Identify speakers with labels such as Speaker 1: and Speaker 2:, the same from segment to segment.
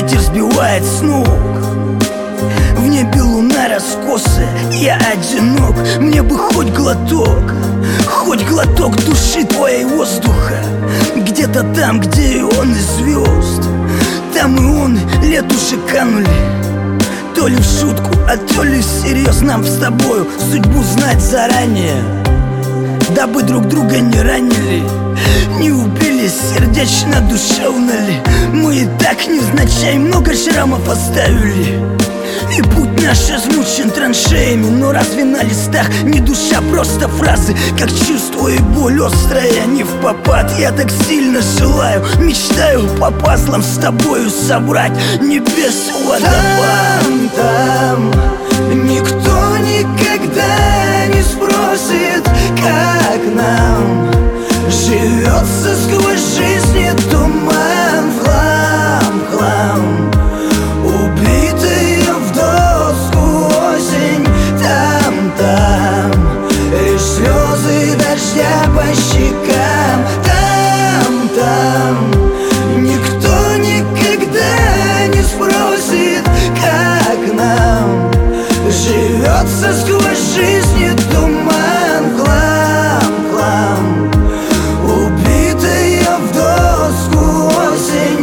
Speaker 1: ветер сбивает с ног. В небе луна раскосая, я одинок. Мне бы хоть глоток души твоей воздуха. Где-то там, где и он, и звезд. Там и он, лет уже канули. То ли в шутку, а то ли всерьез. Нам с тобою судьбу знать заранее, дабы друг друга не ранили, не убили сердечно, душевно ли. Мы и так невзначай много шрамов оставили, и путь наш измучен траншеями. Но разве на листах не душа, просто фразы, как чувство и боль острая, не впопад. Я так сильно желаю, мечтаю по пазлам с тобою собрать небес водопад.
Speaker 2: Там никто никогда не спросит, как нам живется сквозь жизни туман. Хлам, убитые в доску осень. Там лишь слезы дождя по щекам. Там никто никогда не спросит, как нам живется сквозь жизни туман. Хлам, убитые в доску осень.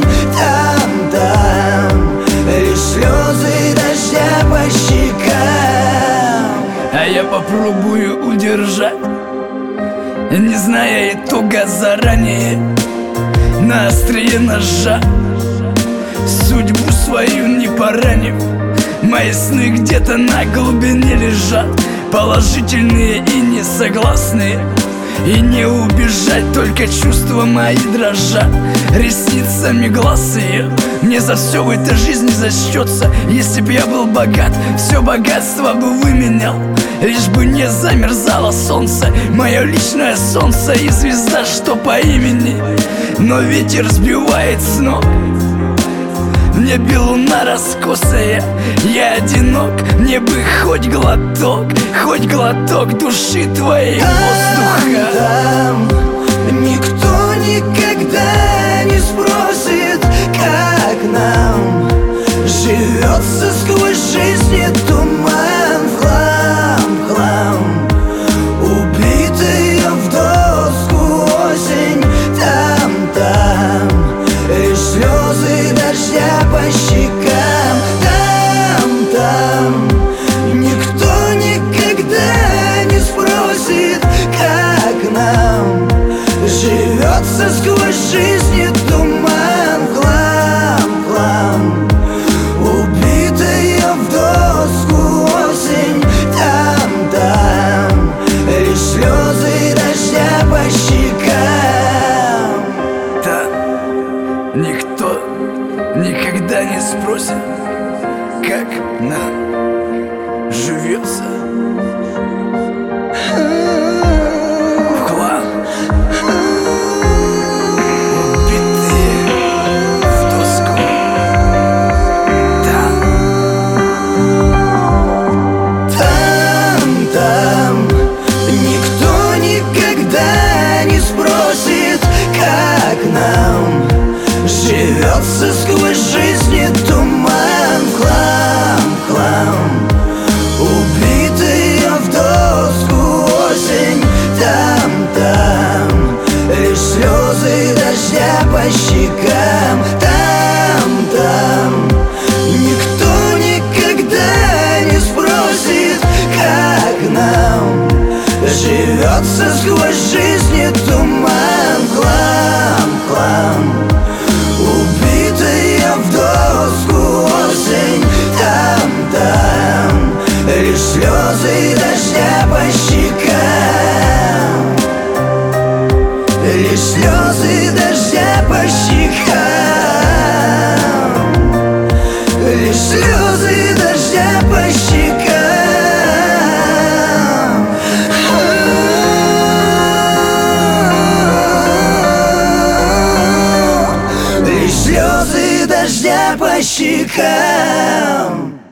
Speaker 2: Там лишь слезы дождя по щекам.
Speaker 1: А я попробую удержать, не зная итога заранее, на острие ножа, судьбу свою не поранив. Мои сны где-то на глубине лежат, положительные и несогласные. И не убежать, только чувства мои дрожат. Ресницами глаз ее мне за все в этой жизни зачтется. Если б я был богат, все богатство бы выменял, лишь бы не замерзало солнце, мое личное солнце и звезда, что по имени. Но ветер сбивает с ног, в небе луна раскосая, я одинок. Мне бы хоть глоток души твоей воздуха.
Speaker 2: Там никто никогда не спросит, как нам живется сквозь жизни туман. Хлам, убитые в доску осень. Там лишь слезы дождя по щекам. Там никто никогда не спросит, как нам живется сквозь жизни туман. Хлам, убитые в доску осень. Там лишь слезы дождя по щекам.
Speaker 1: Там никто никогда не спросит, как нам живется. В хлам, убитые в доску.
Speaker 2: Там никто никогда не спросит, как нам живется сквозь жизни туман. Хлам, убитые в доску осень. Там лишь слезы дождя по щекам. Там никто никогда не спросит, как нам живется сквозь жизни туман. Хлам, убитые в доску осень. Там лишь слезы дождя по щекам. Лишь слезы дождя по щекам. Лишь слезы дождя по щекам. Лишь слезы дождя по щекам.